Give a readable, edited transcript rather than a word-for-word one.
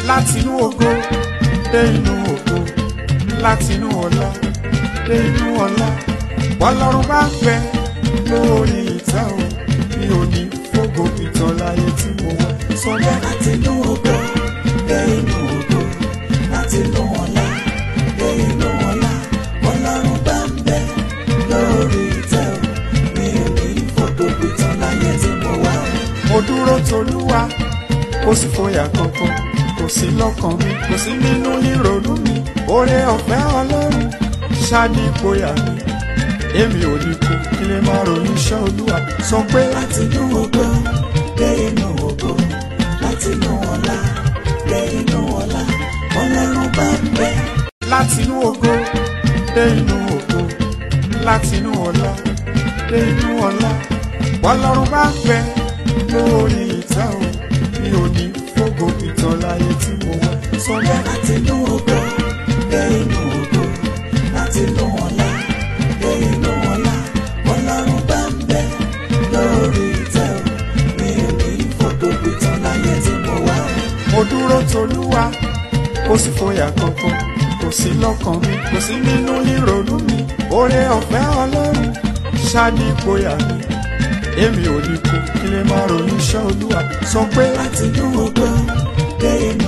látinú ògo dé inú ògo, látinú ọlá dé inú ọlá. Bọ́lọ́run bá ń bẹ lórí ìtẹ́ o, mi ò ní fògo ìtàn láyé tí mo wá. Sọ bẹ́ẹ̀. látinú ògo dé inú ògo, látinú ọlá dé inú ọlá. Ọlọ́run bá ń bẹ lórí ìtẹ́ o, mi ò ní fògo ìtàn láyé tí mo wá. Mo dúró tolúwa, kò sí fòyà kankan, kò sí lọ́kàn mi, kò sí nínú ìrònú mi. Oore ọ̀fẹ́ Ọlọ́run ṣáàdì ìgboyà mi, èmi ò ní kú kí lè máa ròyìn iṣẹ́ Olúwa. Sọ pé látinú ògo dé inú ògo, látinú ọlá dé inú ọlá. Ọlọ́run bá ń bẹ látinú ògo dé inú ògo, látinú ọlá dé inú ọlá. Bọ́lọ́run bá ń bẹ lórí ìtẹ́ o, mi ò ní fògo ìtàn láyé tí mo wá. Sọ bẹ́ẹ̀. látinú ògo dé inú ògo, látinú ọlá dé inú ọlá. Ọlọ́run bá ń bẹ lórí ìtẹ́ o, mi ò ní fògo ìtàn láyé tí mo wá. Mo dúró tolúwa, kò sí fòyà kankan, kò sí lọ́kàn mi, kò sí nínú ìrònú mi. Oore ọ̀fẹ́ Ọlọ́run ṣáàdì ìgboyà mi, èmi ò ní kú kí lè máa ròyìn iṣẹ́ Olúwa. Sọ pé látinú ògo dé inú